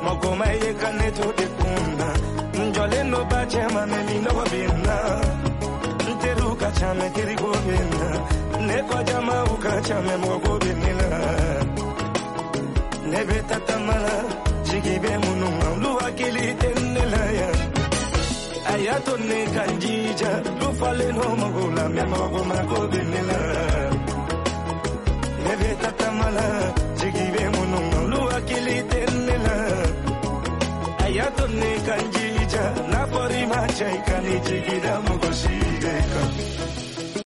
Mogoma ye kaneto de kuna njole no bachema me mi no binna nteruka chame kirigo binna ne kwa jama uka chame mogo binna ne betatamala jigibe munu lu akili tenela ya ayato ne kanjija lu fale no mogola me mogo mago binna ne betatamala jigibe munu